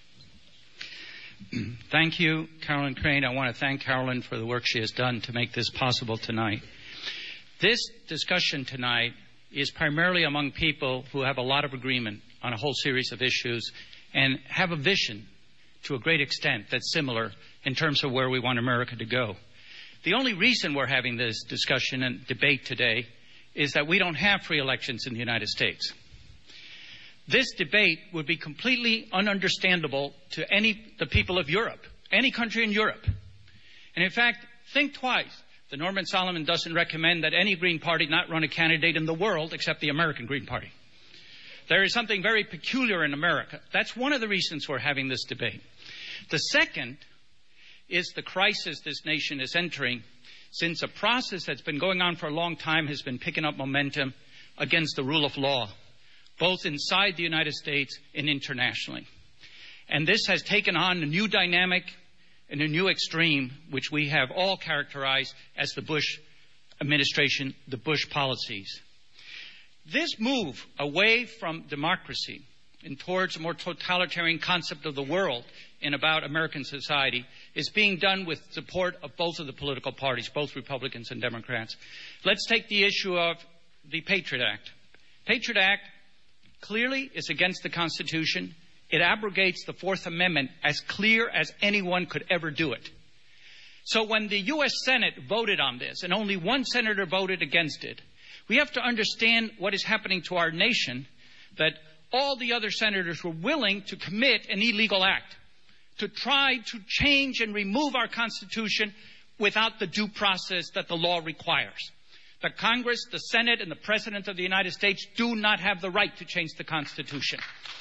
Thank you, Carolyn Crane. I want to thank Carolyn for the work she has done to make this possible tonight. This discussion tonight is primarily among people who have a lot of agreement on a whole series of issues and have a vision to a great extent that's similar in terms of where we want America to go. The only reason we're having this discussion and debate today is that we don't have free elections in the United States. This debate would be completely ununderstandable to any the people of Europe, any country in Europe. And in fact, think twice. The Norman Solomon doesn't recommend that any Green Party not run a candidate in the world except the American Green Party. There is something very peculiar in America. That's one of the reasons we're having this debate. The second is the crisis this nation is entering since a process that's been going on for a long time has been picking up momentum against the rule of law, both inside the United States and internationally. And this has taken on a new dynamic and a new extreme, which we have all characterized as the Bush administration, the Bush policies. This move away from democracy and towards a more totalitarian concept of the world and about American society is being done with support of both of the political parties, both Republicans and Democrats. Let's take the issue of the Patriot Act. Patriot Act clearly is against the Constitution. It abrogates the Fourth Amendment as clear as anyone could ever do it. So when the U S Senate voted on this, and only one senator voted against it, we have to understand what is happening to our nation, that all the other senators were willing to commit an illegal act, to try to change and remove our Constitution without the due process that the law requires. The Congress, the Senate, and the President of the United States do not have the right to change the Constitution.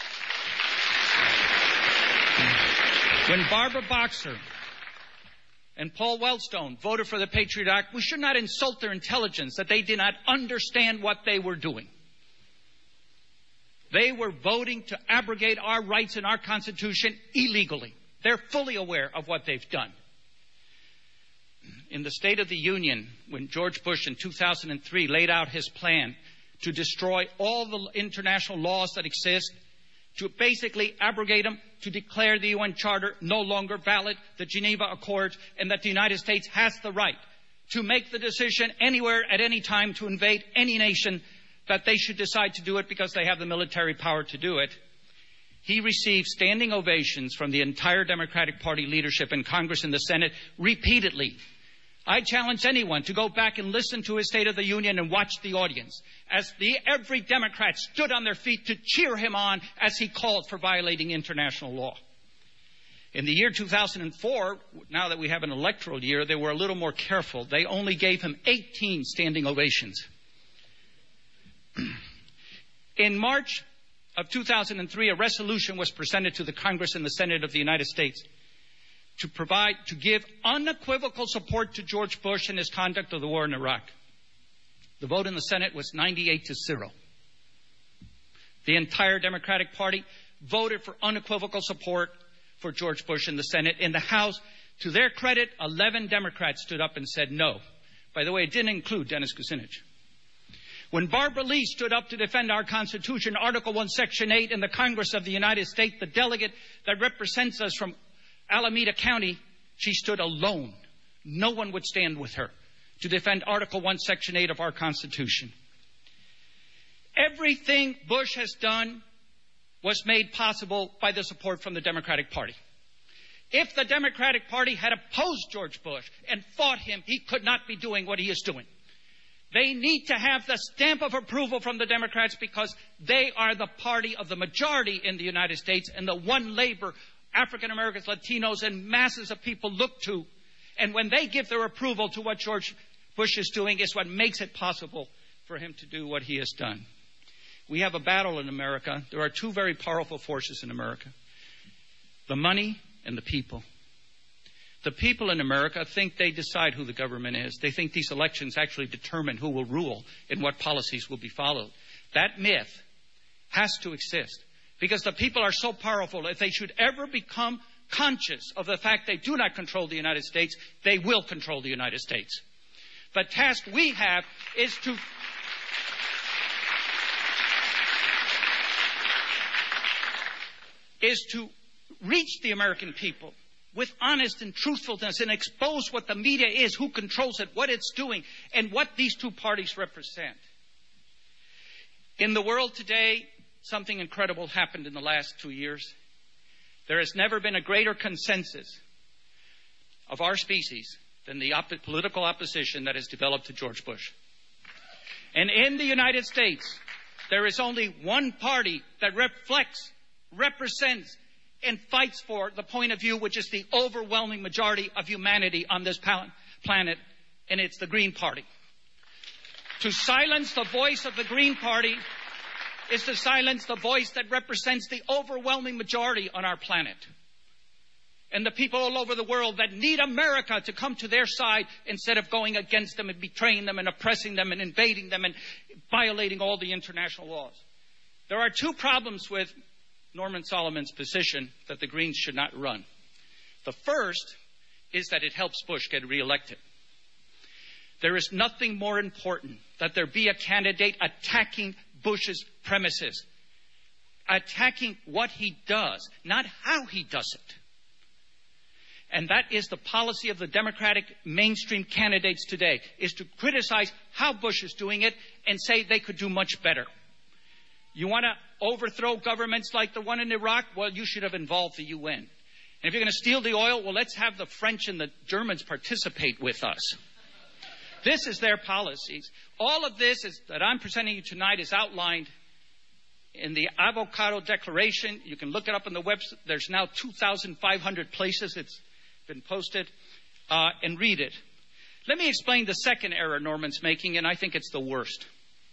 When Barbara Boxer and Paul Wellstone voted for the Patriot Act, we should not insult their intelligence that they did not understand what they were doing. They were voting to abrogate our rights in our Constitution illegally. They're fully aware of what they've done. In the State of the Union, when George Bush in two thousand three laid out his plan to destroy all the international laws that exist, to basically abrogate them, to declare the U N Charter no longer valid, the Geneva Accords, and that the United States has the right to make the decision anywhere at any time to invade any nation, that they should decide to do it because they have the military power to do it. He received standing ovations from the entire Democratic Party leadership in Congress and the Senate repeatedly. I challenge anyone to go back and listen to his State of the Union and watch the audience as the, every Democrat stood on their feet to cheer him on as he called for violating international law. In the year two thousand four, now that we have an electoral year, they were a little more careful. They only gave him eighteen standing ovations. In March of two thousand three, a resolution was presented to the Congress and the Senate of the United States to provide, to give unequivocal support to George Bush and his conduct of the war in Iraq. The vote in the Senate was ninety-eight to zero. The entire Democratic Party voted for unequivocal support for George Bush in the Senate. In the House, to their credit, eleven Democrats stood up and said no. By the way, it didn't include Dennis Kucinich. When Barbara Lee stood up to defend our Constitution, Article one, Section eight, in the Congress of the United States, the delegate that represents us from Alameda County, she stood alone. No one would stand with her to defend Article one, Section eight of our Constitution. Everything Bush has done was made possible by the support from the Democratic Party. If the Democratic Party had opposed George Bush and fought him, he could not be doing what he is doing. They need to have the stamp of approval from the Democrats because they are the party of the majority in the United States and the one labor African Americans, Latinos, and masses of people look to. And when they give their approval to what George Bush is doing, is what makes it possible for him to do what he has done. We have a battle in America. There are two very powerful forces in America: the money and the people. The people in America think they decide who the government is. They think these elections actually determine who will rule and what policies will be followed. That myth has to exist because the people are so powerful. If they should ever become conscious of the fact they do not control the United States, they will control the United States. The task we have is to is to reach the American people with honest and truthfulness and expose what the media is, who controls it, what it's doing, and what these two parties represent. In the world today, something incredible happened in the last two years. There has never been a greater consensus of our species than the op- political opposition that has developed to George Bush. And in the United States, there is only one party that reflects, represents, and fights for the point of view which is the overwhelming majority of humanity on this planet, and it's the Green Party. To silence the voice of the Green Party is to silence the voice that represents the overwhelming majority on our planet. And the people all over the world that need America to come to their side instead of going against them and betraying them and oppressing them and invading them and violating all the international laws. There are two problems with Norman Solomon's position that the Greens should not run. The first is that it helps Bush get reelected. There is nothing more important that there be a candidate attacking Bush's premises, attacking what he does, not how he does it. And that is the policy of the Democratic mainstream candidates today, is to criticize how Bush is doing it and say they could do much better. You want to overthrow governments like the one in Iraq? Well, you should have involved the U N. And if you're going to steal the oil, well, let's have the French and the Germans participate with us. This is their policies. All of this is, that I'm presenting you tonight is outlined in the Avocado Declaration. You can look it up on the website. There's now two thousand five hundred places it's been posted, uh, and read it. Let me explain the second error Norman's making, and I think it's the worst.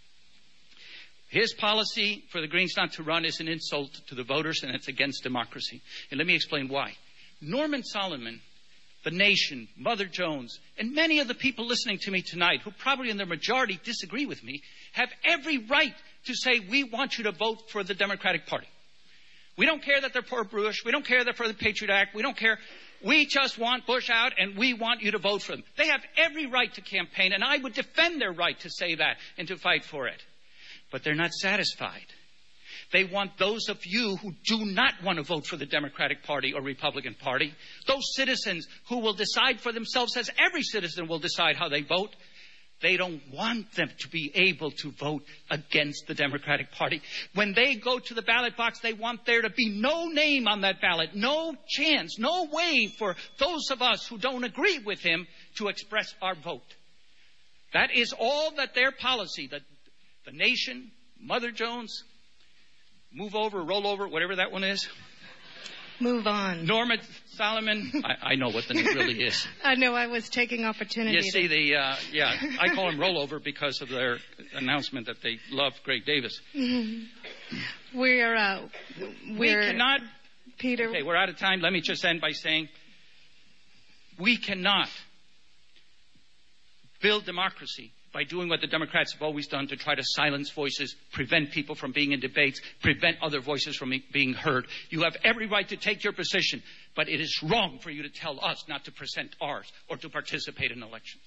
His policy for the Greens not to run is an insult to the voters, and it's against democracy. And let me explain why. Norman Solomon, the nation, Mother Jones, and many of the people listening to me tonight, who probably in their majority disagree with me, have every right to say, we want you to vote for the Democratic Party. We don't care that they're for Bush. We don't care that they're for the Patriot Act. We don't care. We just want Bush out, and we want you to vote for them. They have every right to campaign, and I would defend their right to say that and to fight for it. But they're not satisfied. They want those of you who do not want to vote for the Democratic Party or Republican Party, those citizens who will decide for themselves, as every citizen will decide how they vote. They don't want them to be able to vote against the Democratic Party. When they go to the ballot box, they want there to be no name on that ballot, no chance, no way for those of us who don't agree with him to express our vote. That is all that their policy, that the nation, Mother Jones, move over, roll over, whatever that one is. Move on. Norman Solomon. I, I know what the name really is. I know. I was taking opportunity. You see, to... the uh, yeah, I call them rollover because of their announcement that they love Greg Davis. Mm-hmm. We're uh, we're we cannot. Peter. Okay, we're out of time. Let me just end by saying we cannot build democracy by doing what the Democrats have always done to try to silence voices, prevent people from being in debates, prevent other voices from being heard. You have every right to take your position, but it is wrong for you to tell us not to present ours or to participate in elections.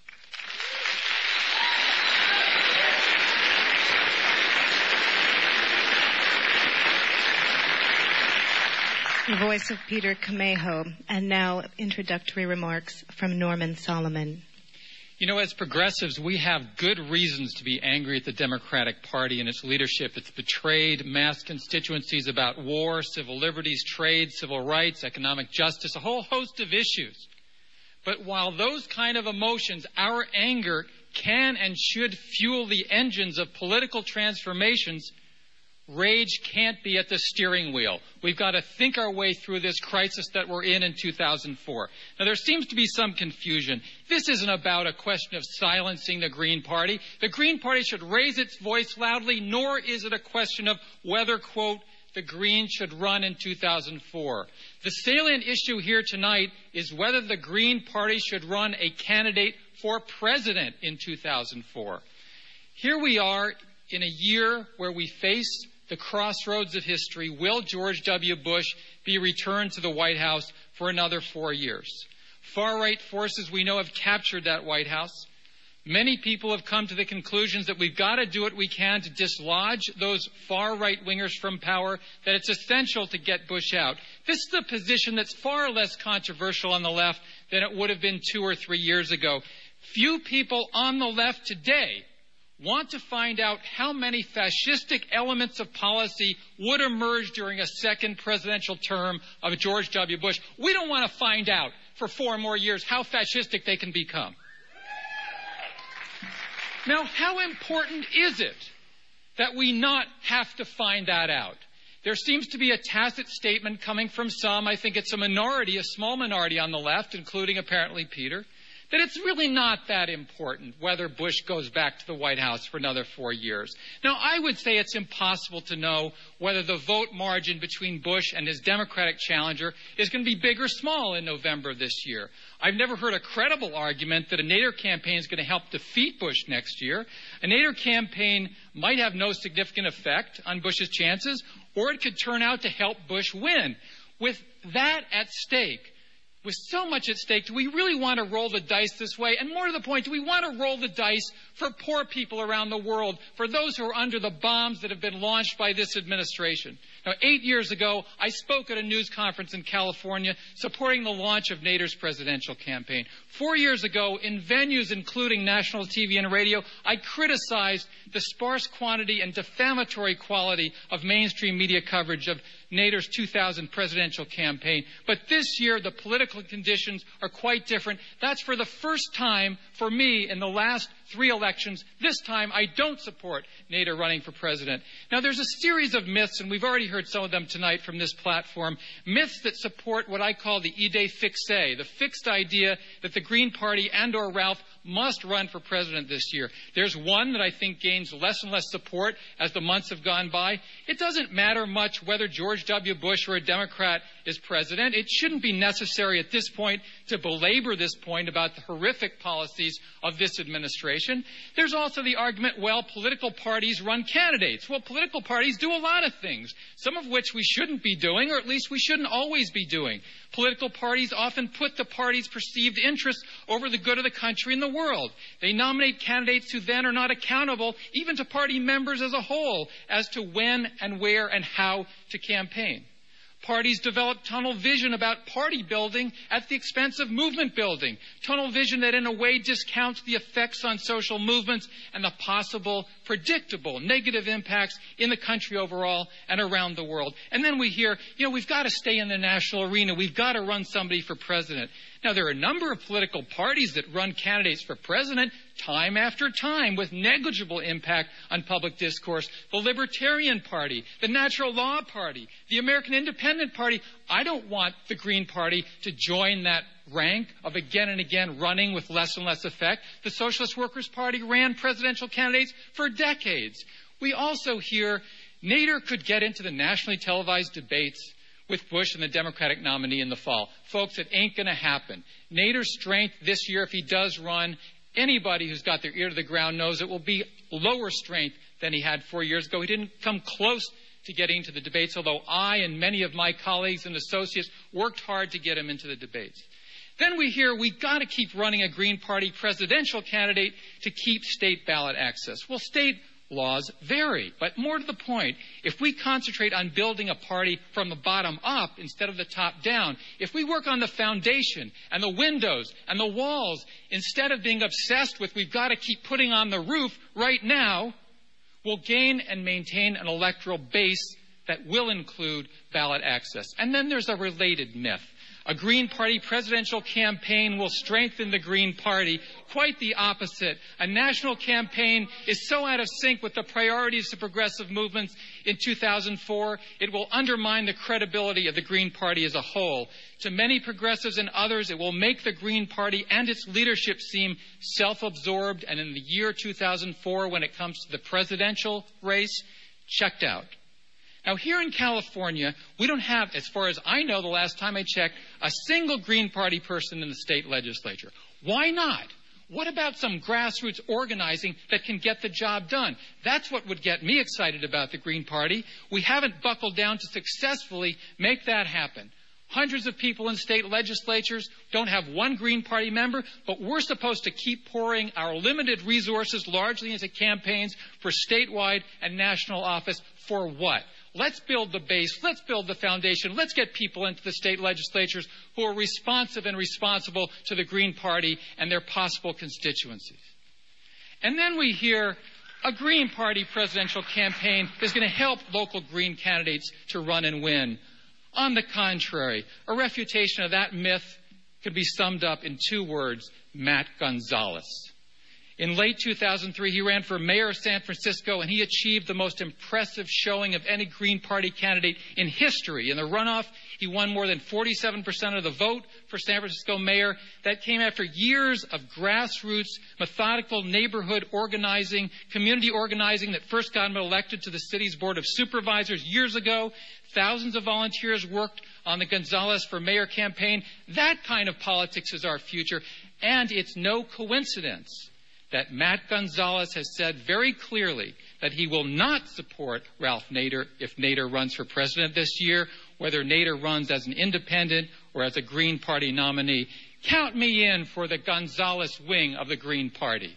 The voice of Peter Camejo, and now introductory remarks from Norman Solomon. You know, as progressives, we have good reasons to be angry at the Democratic Party and its leadership. It's betrayed mass constituencies about war, civil liberties, trade, civil rights, economic justice, a whole host of issues. But while those kind of emotions, our anger can and should fuel the engines of political transformations, rage can't be at the steering wheel. We've got to think our way through this crisis that we're in in two thousand four. Now, there seems to be some confusion. This isn't about a question of silencing the Green Party. The Green Party should raise its voice loudly, nor is it a question of whether, quote, the Greens should run in two thousand four. The salient issue here tonight is whether the Green Party should run a candidate for president in two thousand four. Here we are in a year where we face the crossroads of history. Will George W. Bush be returned to the White House for another four years? Far-right forces we know have captured that White House. Many people have come to the conclusions that we've got to do what we can to dislodge those far-right wingers from power, that it's essential to get Bush out. This is a position that's far less controversial on the left than it would have been two or three years ago. Few people on the left today want to find out how many fascistic elements of policy would emerge during a second presidential term of George W. Bush. We don't want to find out for four more years how fascistic they can become. Now, how important is it that we not have to find that out? There seems to be a tacit statement coming from some, I think it's a minority, a small minority on the left, including apparently Peter, that it's really not that important whether Bush goes back to the White House for another four years. Now, I would say it's impossible to know whether the vote margin between Bush and his Democratic challenger is going to be big or small in November of this year. I've never heard a credible argument that a Nader campaign is going to help defeat Bush next year. A Nader campaign might have no significant effect on Bush's chances, or it could turn out to help Bush win. With that at stake, with so much at stake, do we really want to roll the dice this way? And more to the point, do we want to roll the dice for poor people around the world, for those who are under the bombs that have been launched by this administration? Now, eight years ago, I spoke at a news conference in California supporting the launch of Nader's presidential campaign. Four years ago, in venues including national T V and radio, I criticized the sparse quantity and defamatory quality of mainstream media coverage of Nader's two thousand presidential campaign. But this year, the political conditions are quite different. That's for the first time for me in the last three elections. This time, I don't support Nader running for president. Now, there's a series of myths, and we've already heard some of them tonight from this platform, myths that support what I call the idée fixe, the fixed idea that the Green Party and or Ralph must run for president this year. There's one that I think gains less and less support as the months have gone by. It doesn't matter much whether George W. Bush or a Democrat is president. It shouldn't be necessary at this point to belabor this point about the horrific policies of this administration. There's also the argument, well, political parties run candidates. Well, political parties do a lot of things, some of which we shouldn't be doing, or at least we shouldn't always be doing. Political parties often put the party's perceived interests over the good of the country and the world. They nominate candidates who then are not accountable, even to party members as a whole, as to when and where and how to campaign. Parties develop tunnel vision about party building at the expense of movement building. Tunnel vision that in a way discounts the effects on social movements and the possible, predictable, negative impacts in the country overall and around the world. And then we hear, you know, we've got to stay in the national arena. We've got to run somebody for president. Now, there are a number of political parties that run candidates for president time after time with negligible impact on public discourse. The Libertarian Party, the Natural Law Party, the American Independent Party. I don't want the Green Party to join that rank of again and again running with less and less effect. The Socialist Workers' Party ran presidential candidates for decades. We also hear Nader could get into the nationally televised debates with Bush and the Democratic nominee in the fall. Folks, it ain't going to happen. Nader's strength this year, if he does run, anybody who's got their ear to the ground knows it will be lower strength than he had four years ago. He didn't come close to getting into the debates, although I and many of my colleagues and associates worked hard to get him into the debates. Then we hear we've got to keep running a Green Party presidential candidate to keep state ballot access. Well, state laws vary. But more to the point, if we concentrate on building a party from the bottom up instead of the top down, if we work on the foundation and the windows and the walls instead of being obsessed with we've got to keep putting on the roof right now, we'll gain and maintain an electoral base that will include ballot access. And then there's a related myth. A Green Party presidential campaign will strengthen the Green Party. Quite the opposite. A national campaign is so out of sync with the priorities of progressive movements in two thousand four, it will undermine the credibility of the Green Party as a whole. To many progressives and others, it will make the Green Party and its leadership seem self-absorbed, and in the year two thousand four, when it comes to the presidential race, checked out. Now, here in California, we don't have, as far as I know, the last time I checked, a single Green Party person in the state legislature. Why not? What about some grassroots organizing that can get the job done? That's what would get me excited about the Green Party. We haven't buckled down to successfully make that happen. Hundreds of people in state legislatures don't have one Green Party member, but we're supposed to keep pouring our limited resources largely into campaigns for statewide and national office. For what? Let's build the base. Let's build the foundation. Let's get people into the state legislatures who are responsive and responsible to the Green Party and their possible constituencies. And then we hear a Green Party presidential campaign is going to help local Green candidates to run and win. On the contrary, a refutation of that myth could be summed up in two words: Matt Gonzalez. In late two thousand three, he ran for mayor of San Francisco, and he achieved the most impressive showing of any Green Party candidate in history. In the runoff, he won more than forty-seven percent of the vote for San Francisco mayor. That came after years of grassroots, methodical neighborhood organizing, community organizing that first got him elected to the city's Board of Supervisors years ago. Thousands of volunteers worked on the Gonzalez for Mayor campaign. That kind of politics is our future, and it's no coincidence that Matt Gonzalez has said very clearly that he will not support Ralph Nader if Nader runs for president this year, whether Nader runs as an independent or as a Green Party nominee. Count me in for the Gonzalez wing of the Green Party.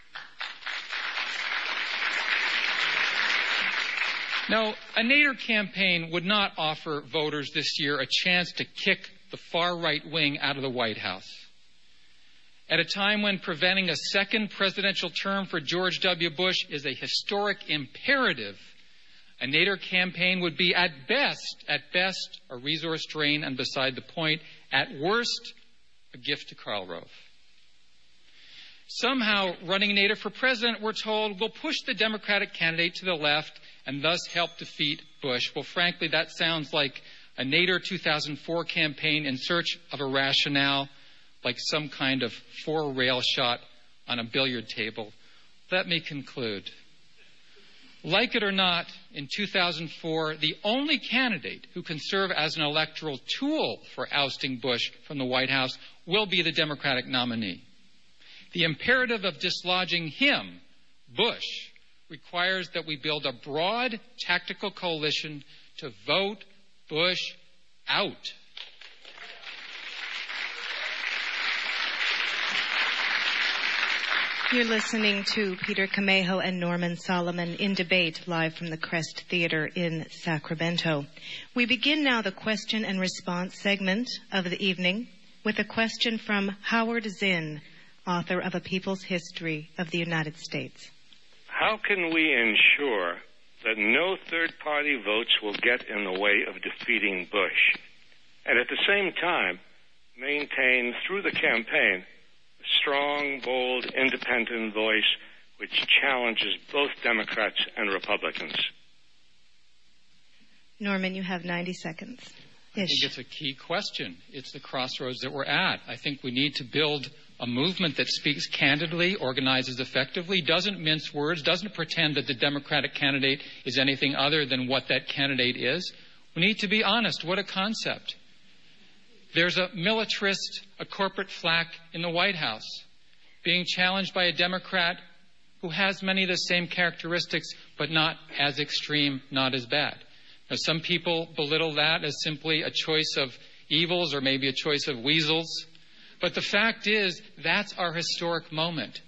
Now, a Nader campaign would not offer voters this year a chance to kick the far-right wing out of the White House. At a time when preventing a second presidential term for George W. Bush is a historic imperative, a Nader campaign would be at best, at best, a resource drain and beside the point, at worst, a gift to Karl Rove. Somehow, running Nader for president, we're told, will push the Democratic candidate to the left and thus help defeat Bush. Well, frankly, that sounds like a Nader two thousand four campaign in search of a rationale, like some kind of four-rail shot on a billiard table. Let me conclude. Like it or not, in two thousand four, the only candidate who can serve as an electoral tool for ousting Bush from the White House will be the Democratic nominee. The imperative of dislodging him, Bush, requires that we build a broad tactical coalition to vote Bush out. You're listening to Peter Camejo and Norman Solomon in debate live from the Crest Theater in Sacramento. We begin now the question and response segment of the evening with a question from Howard Zinn, author of A People's History of the United States. How can we ensure that no third-party votes will get in the way of defeating Bush, and at the same time maintain through the campaign a strong, bold, independent voice which challenges both Democrats and Republicans? Norman, you have ninety seconds. I think it's a key question. It's the crossroads that we're at. I think we need to build a movement that speaks candidly, organizes effectively, doesn't mince words, doesn't pretend that the Democratic candidate is anything other than what that candidate is. We need to be honest. What a concept. There's a militarist, a corporate flack in the White House being challenged by a Democrat who has many of the same characteristics, but not as extreme, not as bad. Now, some people belittle that as simply a choice of evils or maybe a choice of weasels. But the fact is, that's our historic moment.